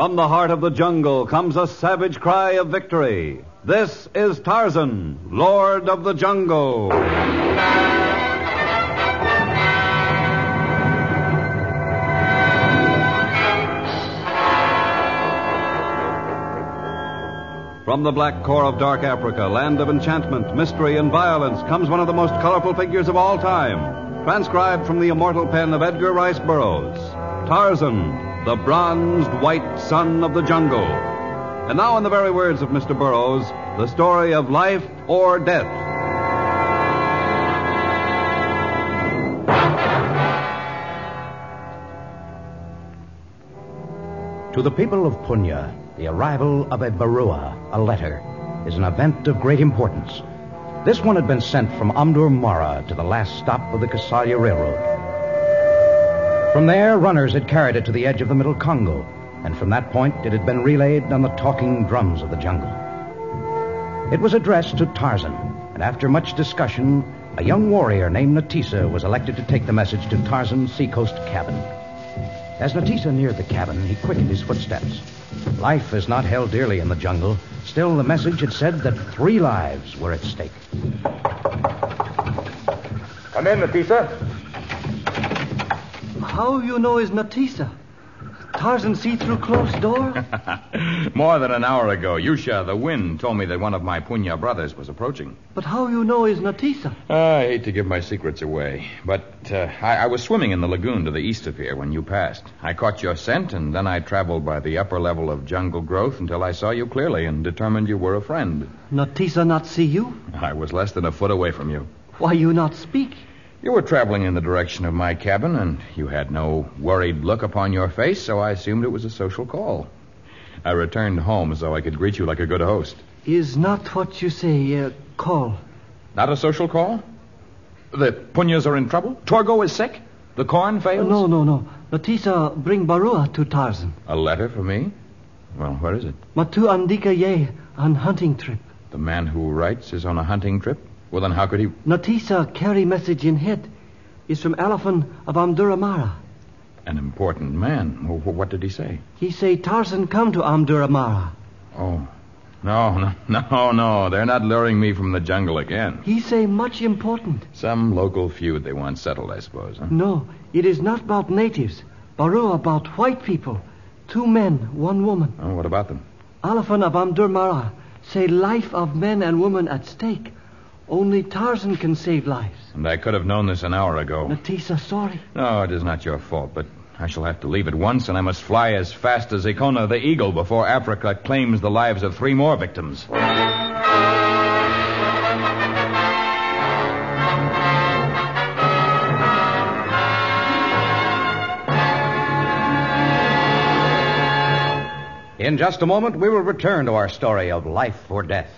From the heart of the jungle comes a savage cry of victory. This is Tarzan, Lord of the Jungle. From the black core of dark Africa, land of enchantment, mystery, and violence, comes one of the most colorful figures of all time, transcribed from the immortal pen of Edgar Rice Burroughs. Tarzan, the bronzed white son of the jungle. And now, in the very words of Mr. Burroughs, the story of life or death. To the people of Punya, the arrival of a barua, a letter, is an event of great importance. This one had been sent from Amdur Mara to the last stop of the Kasalia Railroad. From there, runners had carried it to the edge of the Middle Congo, and from that point it had been relayed on the talking drums of the jungle. It was addressed to Tarzan, and after much discussion, a young warrior named Natisa was elected to take the message to Tarzan's seacoast cabin. As Natisa neared the cabin, he quickened his footsteps. Life is not held dearly in the jungle. Still, the message had said that 3 lives were at stake. Come in, Natisa. How you know is Natisa? Tarzan see through closed door? More than an hour ago, Yusha, the wind, told me that one of my Punya brothers was approaching. But how you know is Natisa? I hate to give my secrets away, but I was swimming in the lagoon to the east of here when you passed. I caught your scent, and then I traveled by the upper level of jungle growth until I saw you clearly and determined you were a friend. Natisa not see you? I was less than a foot away from you. Why you not speak? You were traveling in the direction of my cabin, and you had no worried look upon your face, so I assumed it was a social call. I returned home so I could greet you like a good host. Is not what you say, call. Not a social call? The Punyas are in trouble? Torgo is sick? The corn fails? No. Natisa bring barua to Tarzan. A letter for me? Well, where is it? Matu Andika Ye on hunting trip. The man who writes is on a hunting trip? Well, then how could he... Natisa carry message in head. Is from Elephant of Amduramara. An important man. Well, what did he say? He say Tarzan come to Amduramara. Oh. No. They're not luring me from the jungle again. He say much important. Some local feud they want settled, I suppose, huh? No, it is not about natives. Barua about white people. 2 men, 1 woman. Oh, what about them? Elephant of Amduramara say life of men and women at stake. Only Tarzan can save lives. And I could have known this an hour ago. Natisa, sorry. No, it is not your fault, but I shall have to leave at once, and I must fly as fast as Ikona the eagle before Africa claims the lives of 3 more victims. In just a moment, we will return to our story of life or death.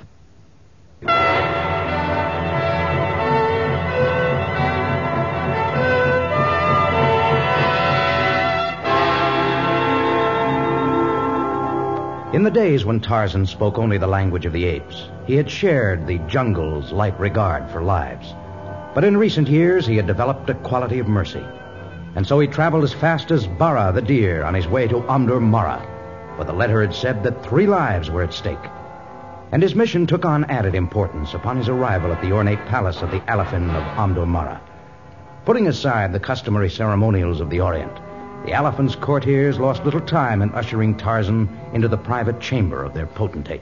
In the days when Tarzan spoke only the language of the apes, he had shared the jungle's light regard for lives. But in recent years, he had developed a quality of mercy. And so he traveled as fast as Bara the deer on his way to Amdur Mara, where the letter had said that 3 lives were at stake. And his mission took on added importance upon his arrival at the ornate palace of the Elephant of Amdur Mara. Putting aside the customary ceremonials of the Orient, the Elephant's courtiers lost little time in ushering Tarzan into the private chamber of their potentate.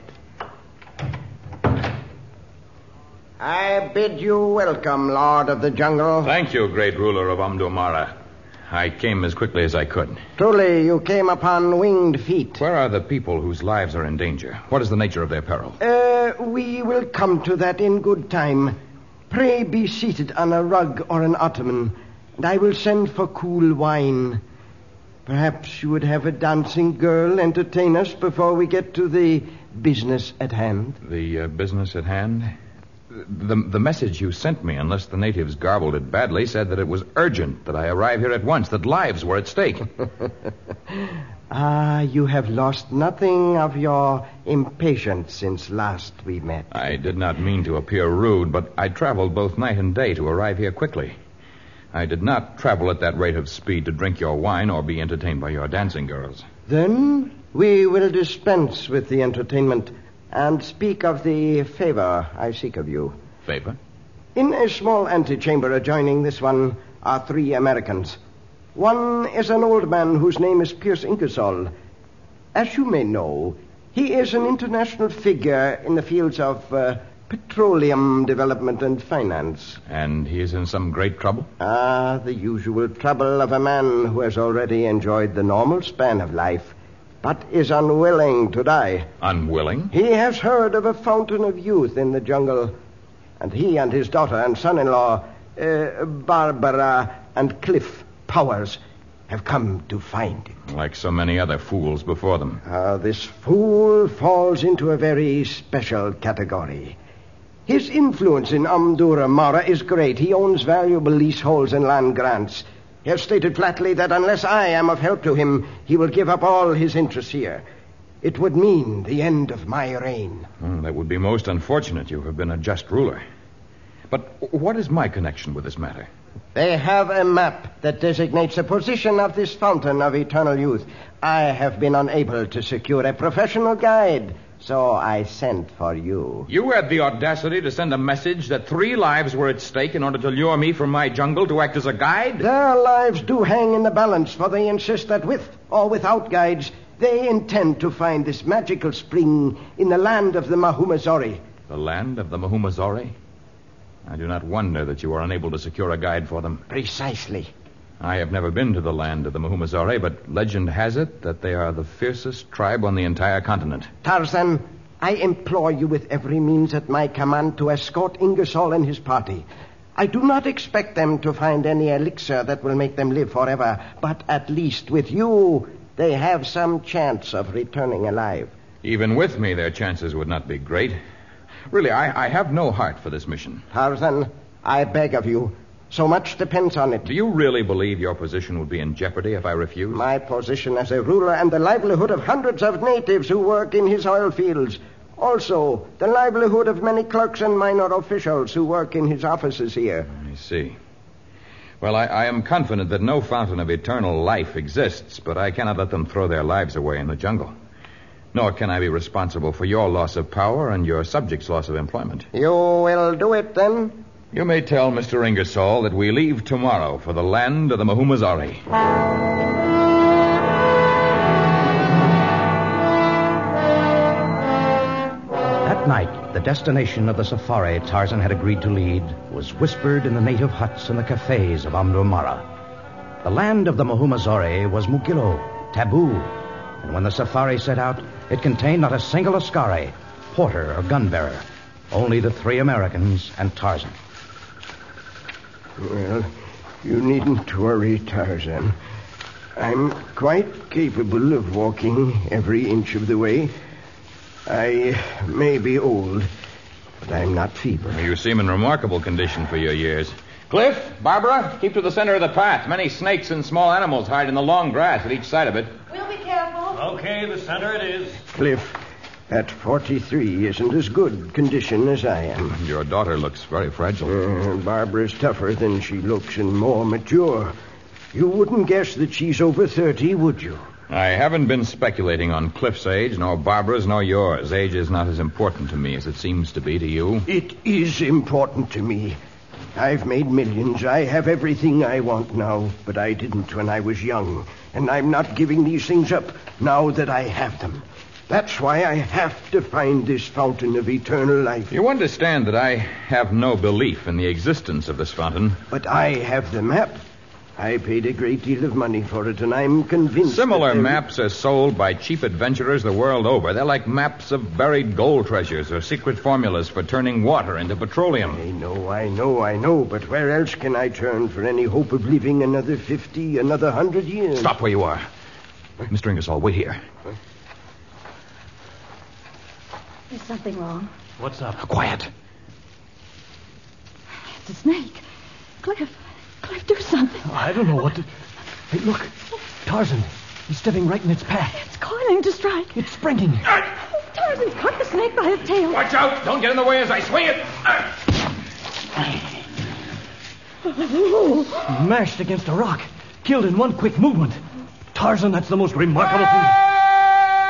I bid you welcome, Lord of the Jungle. Thank you, great ruler of Amdur Mara. I came as quickly as I could. Truly, you came upon winged feet. Where are the people whose lives are in danger? What is the nature of their peril? We will come to that in good time. Pray be seated on a rug or an ottoman, and I will send for cool wine. Perhaps you would have a dancing girl entertain us before we get to the business at hand. The business at hand? The message you sent me, unless the natives garbled it badly, said that it was urgent, that I arrive here at once, that lives were at stake. You have lost nothing of your impatience since last we met. I did not mean to appear rude, but I traveled both night and day to arrive here quickly. I did not travel at that rate of speed to drink your wine or be entertained by your dancing girls. Then We will dispense with the entertainment and speak of the favor I seek of you. Favor? In a small antechamber adjoining this one are 3 Americans. One is an old man whose name is Pierce Ingersoll. As you may know, he is an international figure in the fields of petroleum development and finance. And he is in some great trouble? The usual trouble of a man who has already enjoyed the normal span of life, but is unwilling to die. Unwilling? He has heard of a fountain of youth in the jungle, and he and his daughter and son-in-law, Barbara and Cliff Powers, have come to find it. Like so many other fools before them. This fool falls into a very special category. His influence in Amdur Mara is great. He owns valuable leaseholds and land grants. He has stated flatly that unless I am of help to him, he will give up all his interests here. It would mean the end of my reign. That would be most unfortunate. You have been a just ruler. But what is my connection with this matter? They have a map that designates the position of this fountain of eternal youth. I have been unable to secure a professional guide, so I sent for you. You had the audacity to send a message that 3 lives were at stake in order to lure me from my jungle to act as a guide? Their lives do hang in the balance, for they insist that with or without guides, they intend to find this magical spring in the land of the Mahumazori. The land of the Mahumazori? I do not wonder that you are unable to secure a guide for them. Precisely. I have never been to the land of the Mahumazori, but legend has it that they are the fiercest tribe on the entire continent. Tarzan, I implore you with every means at my command to escort Ingersoll and his party. I do not expect them to find any elixir that will make them live forever, but at least with you, they have some chance of returning alive. Even with me, their chances would not be great. Really, I have no heart for this mission. Tarzan, I beg of you. So much depends on it. Do you really believe your position would be in jeopardy if I refuse? My position as a ruler and the livelihood of hundreds of natives who work in his oil fields. Also, the livelihood of many clerks and minor officials who work in his offices here. I see. Well, I am confident that no fountain of eternal life exists, but I cannot let them throw their lives away in the jungle. Nor can I be responsible for your loss of power and your subjects' loss of employment. You will do it, then? You may tell Mr. Ingersoll that we leave tomorrow for the land of the Mahumazori. That night, the destination of the safari Tarzan had agreed to lead was whispered in the native huts and the cafes of Amdur Mara. The land of the Mahumazori was Mugillo, taboo, and when the safari set out, it contained not a single askari, porter, or gun-bearer. Only the 3 Americans and Tarzan. Well, you needn't worry, Tarzan. I'm quite capable of walking every inch of the way. I may be old, but I'm not feeble. You seem in remarkable condition for your years. Cliff, Barbara, keep to the center of the path. Many snakes and small animals hide in the long grass at each side of it. We'll be careful. Okay, the center it is. Cliff, at 43 isn't as good condition as I am. Your daughter looks very fragile. Barbara's tougher than she looks and more mature. You wouldn't guess that she's over 30, would you? I haven't been speculating on Cliff's age, nor Barbara's, nor yours. Age is not as important to me as it seems to be to you. It is important to me. I've made millions. I have everything I want now, but I didn't when I was young. And I'm not giving these things up now that I have them. That's why I have to find this fountain of eternal life. You understand that I have no belief in the existence of this fountain. But I have the map. I paid a great deal of money for it, and I'm convinced... Similar maps are sold by cheap adventurers the world over. They're like maps of buried gold treasures or secret formulas for turning water into petroleum. I know, but where else can I turn for any hope of living another 50, another 100 years? Stop where you are. Mr. Ingersoll, wait here. There's something wrong. What's up? Quiet. It's a snake. Cliff, do something. I don't know what to... Hey, look. Tarzan. He's stepping right in its path. It's coiling to strike. It's springing. Tarzan caught the snake by its tail. Watch out! Don't get in the way as I swing it. Mashed against a rock. Killed in one quick movement. Tarzan, that's the most remarkable thing.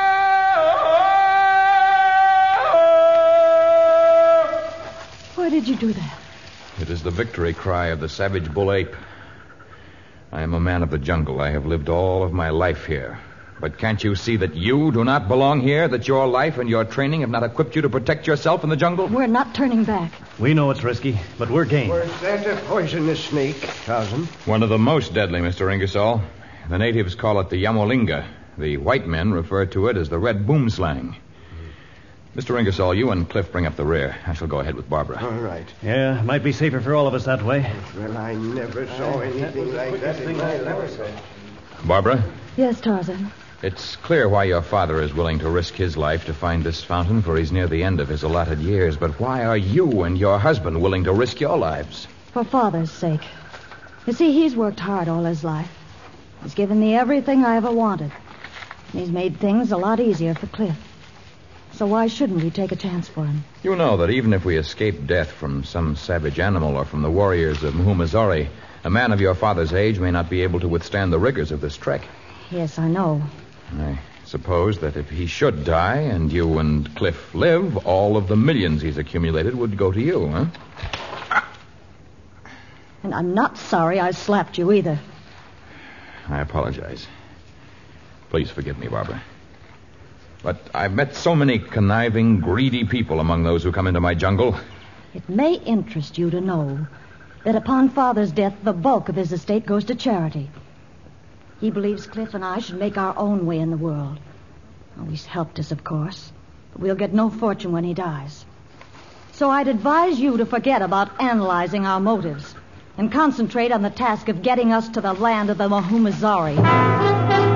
did you do that? It is the victory cry of the savage bull ape. I am a man of the jungle. I have lived all of my life here. But can't you see that you do not belong here, that your life and your training have not equipped you to protect yourself in the jungle? We're not turning back. We know it's risky, but we're game. Was that a poisonous snake, Tarzan? One of the most deadly, Mr. Ingersoll. The natives call it the yamolinga. The white men refer to it as the red boomslang. Mr. Ingersoll, you and Cliff bring up the rear. I shall go ahead with Barbara. All right. Yeah, might be safer for all of us that way. Well, I never saw anything like that in my life. Barbara, Yes, Tarzan. it's clear why your father is willing to risk his life to find this fountain, for he's near the end of his allotted years. But why are you and your husband willing to risk your lives? For Father's sake. You see, he's worked hard all his life. He's given me everything I ever wanted. And he's made things a lot easier for Cliff. So why shouldn't we take a chance for him? You know that even if we escape death from some savage animal or from the warriors of Muhumazari, a man of your father's age may not be able to withstand the rigors of this trek. Yes, I know. I suppose that if he should die and you and Cliff live, all of the millions he's accumulated would go to you, huh? And I'm not sorry I slapped you either. I apologize. Please forgive me, Barbara. But I've met so many conniving, greedy people among those who come into my jungle. It may interest you to know that upon Father's death, the bulk of his estate goes to charity. He believes Cliff and I should make our own way in the world. Oh, he's helped us, of course, but we'll get no fortune when he dies. So I'd advise you to forget about analyzing our motives and concentrate on the task of getting us to the land of the Muhumazari.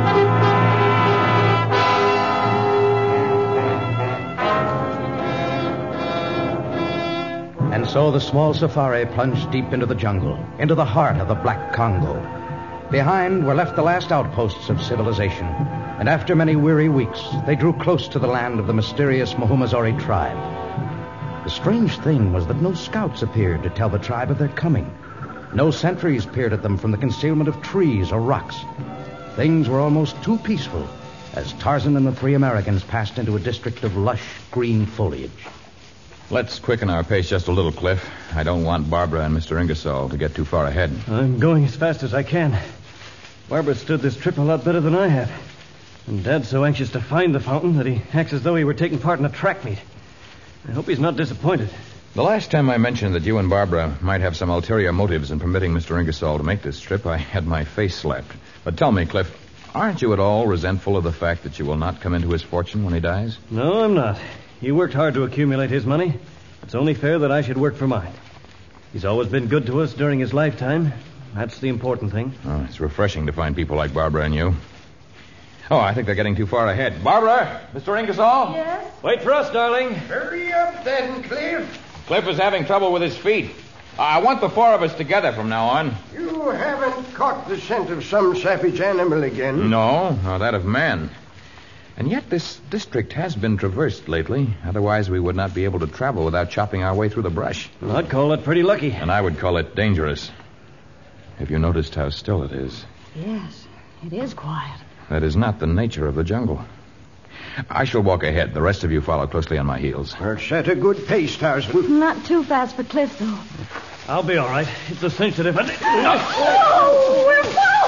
And so the small safari plunged deep into the jungle, into the heart of the Black Congo. Behind were left the last outposts of civilization, and after many weary weeks, they drew close to the land of the mysterious Muhumazari tribe. The strange thing was that no scouts appeared to tell the tribe of their coming. No sentries peered at them from the concealment of trees or rocks. Things were almost too peaceful as Tarzan and the three Americans passed into a district of lush green foliage. Let's quicken our pace just a little, Cliff. I don't want Barbara and Mr. Ingersoll to get too far ahead. I'm going as fast as I can. Barbara stood this trip a lot better than I have. And Dad's so anxious to find the fountain that he acts as though he were taking part in a track meet. I hope he's not disappointed. The last time I mentioned that you and Barbara might have some ulterior motives in permitting Mr. Ingersoll to make this trip, I had my face slapped. But tell me, Cliff, aren't you at all resentful of the fact that you will not come into his fortune when he dies? No, I'm not. He worked hard to accumulate his money. It's only fair that I should work for mine. He's always been good to us during his lifetime. That's the important thing. Oh, it's refreshing to find people like Barbara and you. Oh, I think they're getting too far ahead. Barbara! Mr. Ingersoll? Yes? Wait for us, darling. Hurry up then, Cliff. Cliff is having trouble with his feet. I want the four of us together from now on. You haven't caught the scent of some savage animal again. No, that of man. And yet this district has been traversed lately. Otherwise, we would not be able to travel without chopping our way through the brush. Well, I'd call it pretty lucky. And I would call it dangerous. Have you noticed how still it is? Yes, it is quiet. That is not the nature of the jungle. I shall walk ahead. The rest of you follow closely on my heels. Well, set a good pace, Tarzan. Not too fast for Cliff, though. I'll be all right. It's a cinch that if I... Oh, we're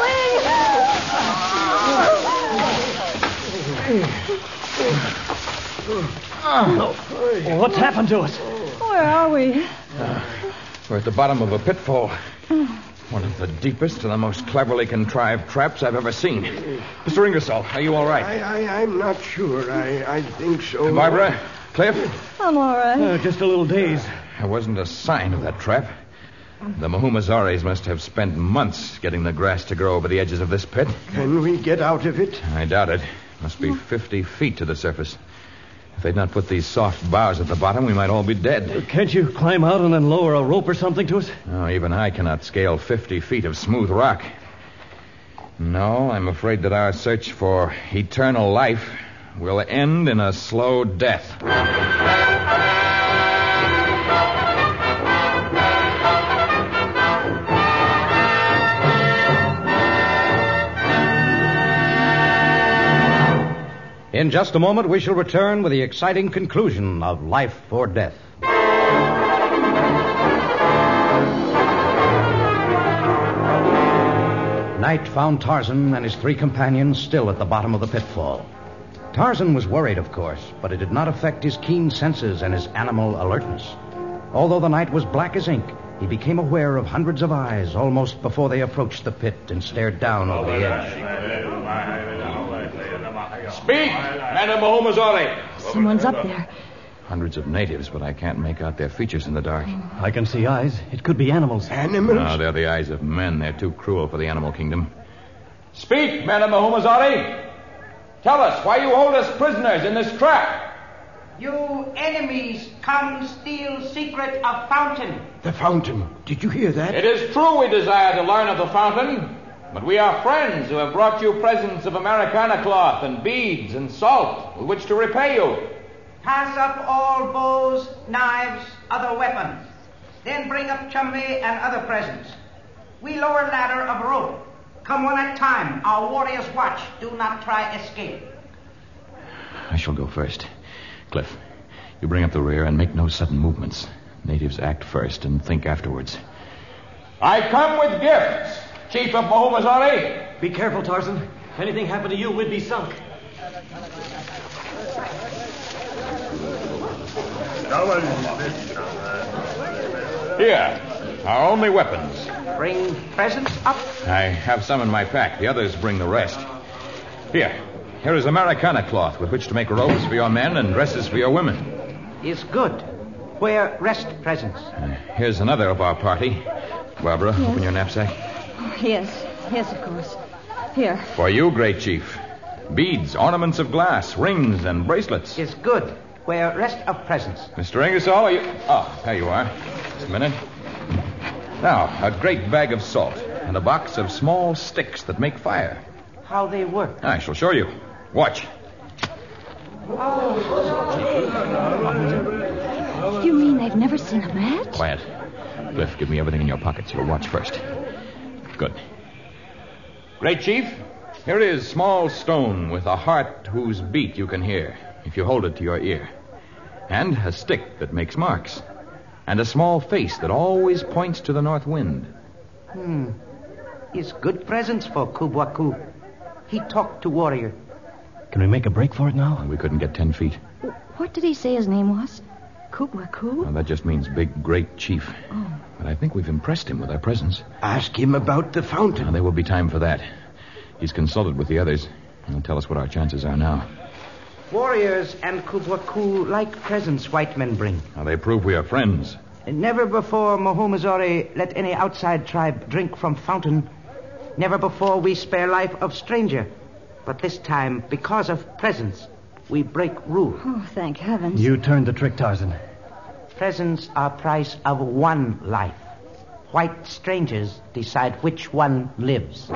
Oh, what's happened to us? Where are we? We're at the bottom of a pitfall. One of the deepest and the most cleverly contrived traps I've ever seen. Mr. Ingersoll, are you all right? I'm not sure. I think so. Barbara? Cliff? I'm all right. Just a little dazed. There wasn't a sign of that trap. The Muhumazaris must have spent months getting the grass to grow over the edges of this pit. Can we get out of it? I doubt it. Must be 50 feet to the surface. If they'd not put these soft boughs at the bottom, we might all be dead. Can't you climb out and then lower a rope or something to us? No, even I cannot scale 50 feet of smooth rock. No, I'm afraid that our search for eternal life will end in a slow death. In just a moment, we shall return with the exciting conclusion of Life or Death. Night found Tarzan and his 3 companions still at the bottom of the pitfall. Tarzan was worried, of course, but it did not affect his keen senses and his animal alertness. Although the night was black as ink, he became aware of hundreds of eyes almost before they approached the pit and stared down over the edge. Speak, Madame Mahomazari. Someone's up there. Hundreds of natives, but I can't make out their features in the dark. I can see eyes. It could be animals. Animals? No, they're the eyes of men. They're too cruel for the animal kingdom. Speak, Madame Mahomazari. Tell us why you hold us prisoners in this trap. You enemies come steal secret of fountain. The fountain. Did you hear that? It is true we desire to learn of the fountain, but we are friends who have brought you presents of Americana cloth and beads and salt with which to repay you. Pass up all bows, knives, other weapons. Then bring up chumley and other presents. We lower ladder of rope. Come one at a time. Our warriors watch. Do not try escape. I shall go first. Cliff, you bring up the rear and make no sudden movements. Natives act first and think afterwards. I come with gifts, Chief of Mahomazari. Be careful, Tarzan. If anything happened to you, we'd be sunk. Here, our only weapons. Bring presents up. I have some in my pack. The others bring the rest. Here is Americana cloth with which to make robes for your men and dresses for your women. Is good. Where rest presents? Here's another of our party. Barbara, Yes. open your knapsack. Oh, yes, of course. Here. For you, great chief. Beads, ornaments of glass, rings, and bracelets. Is good. Where rest of presents? Mr. Ingersoll, you... Oh, there you are. Just a minute. Now, a great bag of salt and a box of small sticks that make fire. How they work? I shall show you. Watch. You mean they've never seen a match? Quiet. Cliff, give me everything in your pockets. You'll watch first. Good. Great chief, here is small stone with a heart whose beat you can hear if you hold it to your ear. And a stick that makes marks. And a small face that always points to the north wind. Is good presents for Kubwaku. He talked to warrior. Can we make a break for it now? We couldn't get 10 feet. What did he say his name was? Kubwaku? Well, that just means big, great chief. Oh. But I think we've impressed him with our presence. Ask him about the fountain. Now, there will be time for that. He's consulted with the others. He'll tell us what our chances are now. Warriors and Kubwaku like presents white men bring. Now, they prove we are friends. Never before Mahomazari let any outside tribe drink from fountain. Never before we spare life of stranger. But this time, because of presents, we break rule. Oh, thank heavens. You turned the trick, Tarzan. Presents are price of one life. White strangers decide which one lives.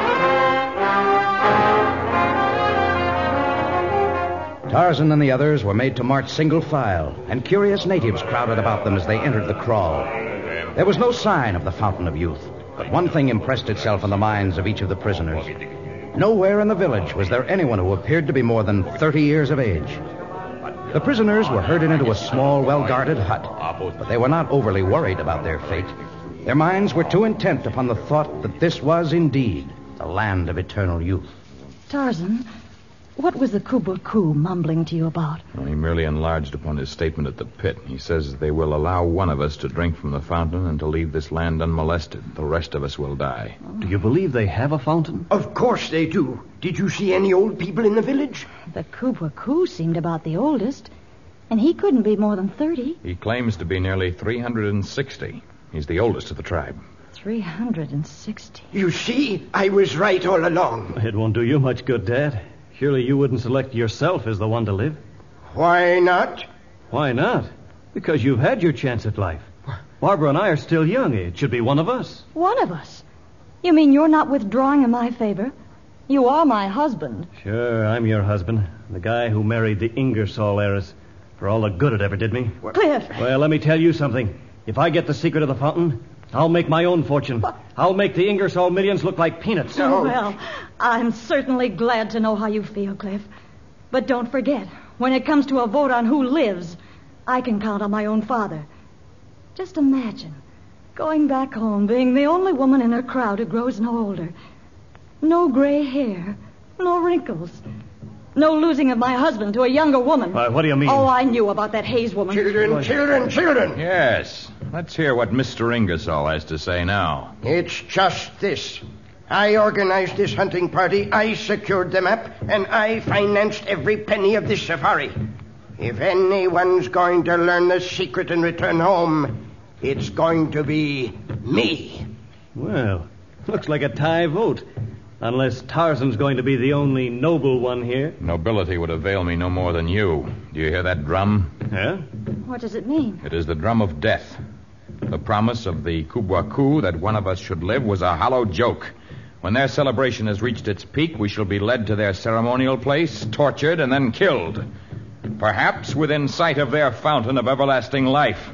Tarzan and the others were made to march single file, and curious natives crowded about them as they entered the kraal. There was no sign of the Fountain of Youth, but one thing impressed itself on the minds of each of the prisoners. Nowhere in the village was there anyone who appeared to be more than 30 years of age. The prisoners were herded into a small, well-guarded hut, but they were not overly worried about their fate. Their minds were too intent upon the thought that this was indeed the land of eternal youth. Tarzan, what was the Kubwaku mumbling to you about? Well, he merely enlarged upon his statement at the pit. He says they will allow one of us to drink from the fountain and to leave this land unmolested. The rest of us will die. Do you believe they have a fountain? Of course they do. Did you see any old people in the village? The Kubwaku seemed about the oldest, and he couldn't be more than 30. He claims to be nearly 360. He's the oldest of the tribe. 360. You see, I was right all along. It won't do you much good, Dad. Surely you wouldn't select yourself as the one to live. Why not? Why not? Because you've had your chance at life. Barbara and I are still young. It should be one of us. One of us? You mean you're not withdrawing in my favor? You are my husband. Sure, I'm your husband. The guy who married the Ingersoll heiress. For all the good it ever did me. Cliff! Well, let me tell you something. If I get the secret of the fountain, I'll make my own fortune. What? I'll make the Ingersoll millions look like peanuts. Oh, well, I'm certainly glad to know how you feel, Cliff. But don't forget, when it comes to a vote on who lives, I can count on my own father. Just imagine going back home, being the only woman in her crowd who grows no older, No gray hair. No wrinkles. No losing of my husband to a younger woman. What do you mean? Oh, I knew about that Hayes woman. Children. Yes. Let's hear what Mr. Ingersoll has to say now. It's just this. I organized this hunting party, I secured the map, and I financed every penny of this safari. If anyone's going to learn the secret and return home, it's going to be me. Well, looks like a tie vote. Unless Tarzan's going to be the only noble one here. Nobility would avail me no more than you. Do you hear that drum? Yeah? What does it mean? It is the drum of death. The promise of the Kubwa-Ku that one of us should live was a hollow joke. When their celebration has reached its peak, we shall be led to their ceremonial place, tortured, and then killed. Perhaps within sight of their fountain of everlasting life.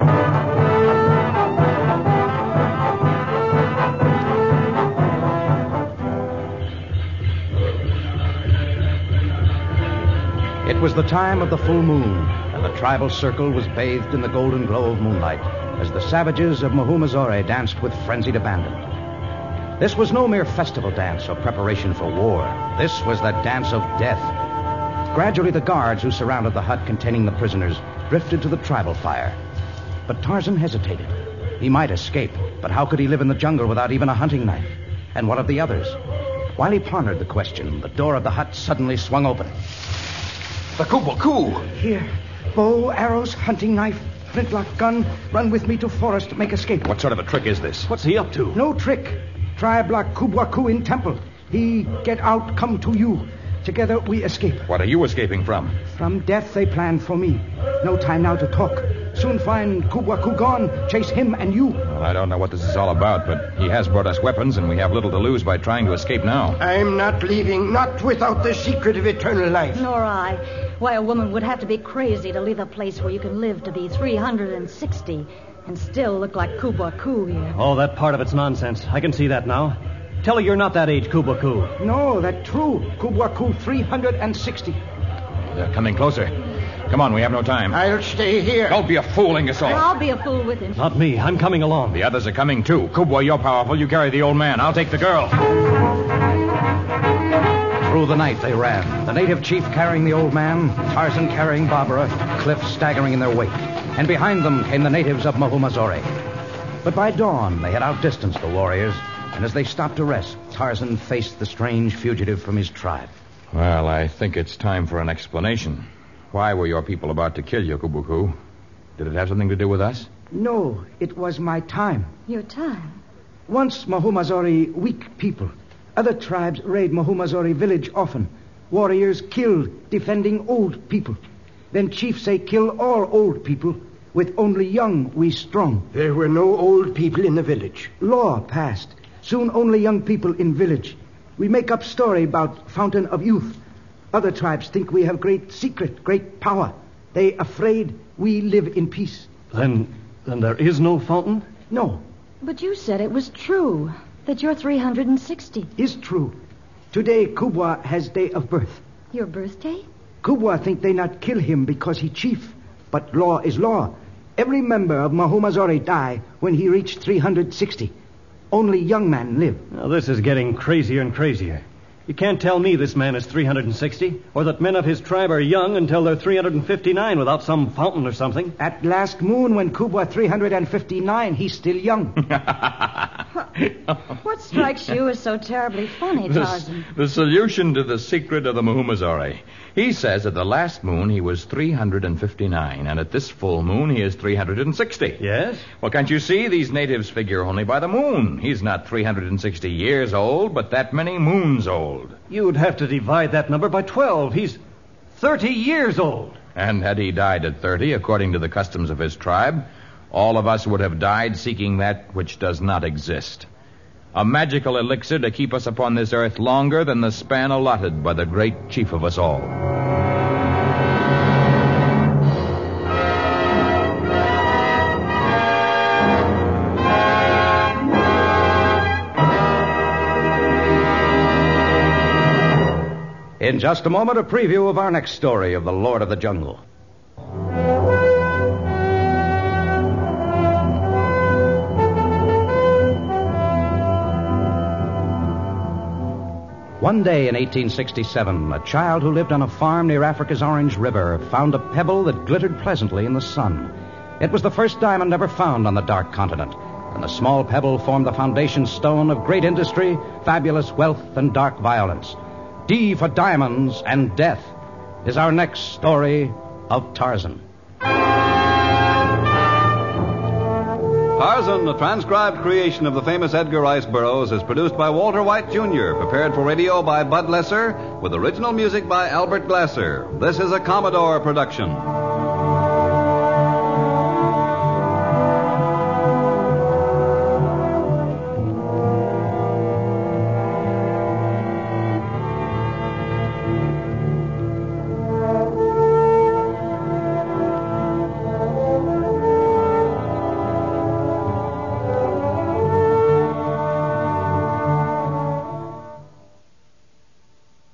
It was the time of the full moon, and the tribal circle was bathed in the golden glow of moonlight as the savages of Mahumazore danced with frenzied abandon. This was no mere festival dance or preparation for war. This was the dance of death. Gradually, the guards who surrounded the hut containing the prisoners drifted to the tribal fire. But Tarzan hesitated. He might escape, but how could he live in the jungle without even a hunting knife? And what of the others? While he pondered the question, the door of the hut suddenly swung open. The Kubwa-Ku! Here, bow, arrows, hunting knife, flintlock gun. Run with me to forest to make escape. What sort of a trick is this? What's he up to? No trick. Tribe like Kubwa-Ku in temple. He get out, come to you. Together we escape. What are you escaping from? From death they planned for me. No time now to talk. Soon find Kubwa-Ku gone. Chase him and you. Well, I don't know what this is all about, but he has brought us weapons, and we have little to lose by trying to escape now. I'm not leaving, not without the secret of eternal life. Nor I. Why, a woman would have to be crazy to leave a place where you can live to be 360 and still look like Kubwa-Ku here. Oh, that part of it's nonsense. I can see that now. Tell her you're not that age, Kubwa-Ku. No, that's true. Kubwa-Ku 360. They're coming closer. Come on, we have no time. I'll stay here. Don't be a fool, Ingersoll. I'll be a fool with him. Not me. I'm coming along. The others are coming, too. Kubwa, you're powerful. You carry the old man. I'll take the girl. Through the night they ran, the native chief carrying the old man, Tarzan carrying Barbara, Cliff staggering in their wake. And behind them came the natives of Mahumazore. But by dawn, they had outdistanced the warriors, and as they stopped to rest, Tarzan faced the strange fugitive from his tribe. Well, I think it's time for an explanation. Why were your people about to kill you, Kubwa-Ku? Did it have something to do with us? No, it was my time. Your time? Once Mahumazore weak people. Other tribes raid Mahumazore village often. Warriors killed defending old people. Then chiefs say kill all old people. With only young we strong. There were no old people in the village. Law passed. Soon only young people in village. We make up story about fountain of youth. Other tribes think we have great secret, great power. They afraid we live in peace. Then there is no fountain? No. But you said it was true, that you're 360. Is true. Today Kubwa has day of birth. Your birthday? Kubwa think they not kill him because he chief. But law is law. Every member of Mahumazore die when he reached 360. Only young men live. Now, this is getting crazier and crazier. You can't tell me this man is 360, or that men of his tribe are young until they're 359 without some fountain or something. At last moon, when Kubwa 359, he's still young. What strikes you as so terribly funny, Tarzan? The solution to the secret of the Mahumazore. He says at the last moon he was 359, and at this full moon he is 360. Yes? Well, can't you see? These natives figure only by the moon. He's not 360 years old, but that many moons old. You'd have to divide that number by 12. He's 30 years old. And had he died at 30, according to the customs of his tribe, all of us would have died seeking that which does not exist. A magical elixir to keep us upon this earth longer than the span allotted by the great chief of us all. In just a moment, a preview of our next story of the Lord of the Jungle. One day in 1867, a child who lived on a farm near Africa's Orange River found a pebble that glittered pleasantly in the sun. It was the first diamond ever found on the dark continent, and the small pebble formed the foundation stone of great industry, fabulous wealth, and dark violence. D for Diamonds and Death is our next story of Tarzan. Tarzan, a transcribed creation of the famous Edgar Rice Burroughs, is produced by Walter White, Jr., prepared for radio by Bud Lesser, with original music by Albert Glasser. This is a Commodore production.